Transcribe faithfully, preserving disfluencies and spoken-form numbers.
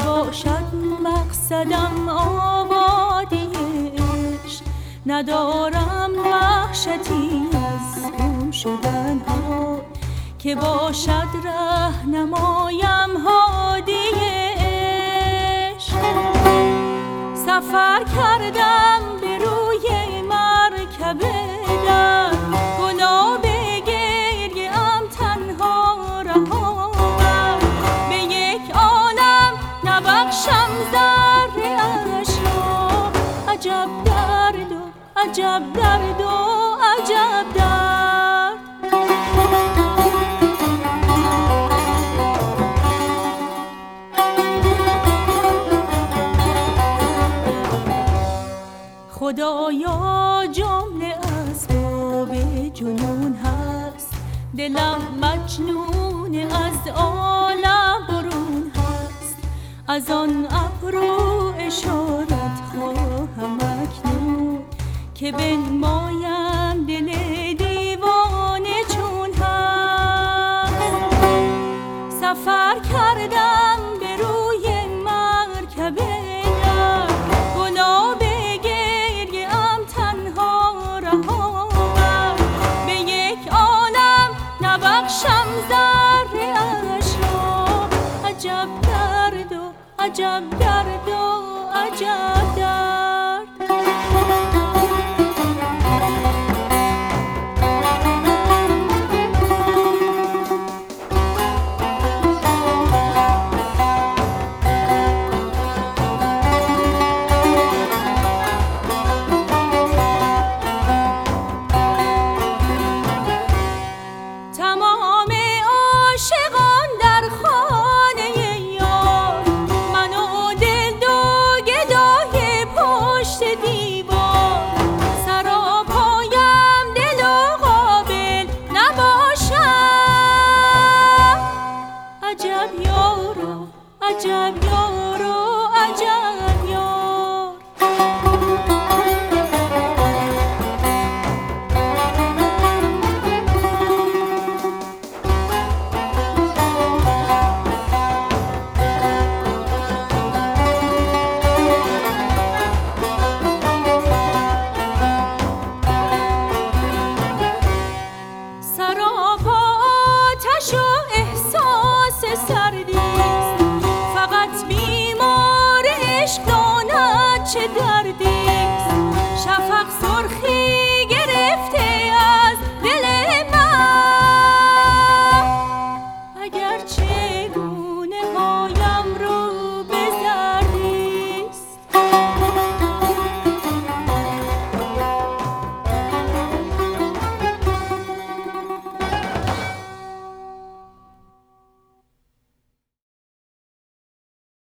باشد مقصدم آبادی عشق. ندارم وحشتی از گم شدن ها، که باشد رهنمایم هادی عشق. سفر کردم به روی مرکب در، گلاب گریه ام تنها رها بر. به یک عالم نبخشم ذره اش را، عجب درد و عجب درد و عجب درد. خدایا جمله اسباب جنون هست، دلم مجنون از عالم برون هست. از آن ابرو اشارت خواهم اکنون، که بنمایم دل دیوانه چون هست. سفر کردم به روی مرکب در، گلاب گریه ام تنها رها بر. به یک عالم نبخشم ذره اش را، عجب درد و عجب درد و عجب درد. تمام عاشقان در خانه یار، من و دل دو گدای پشت دیوار. سراپایم دل و قابل نباشم، عجب یارو عجب یارو عجب یار. سراپا آتش و احساس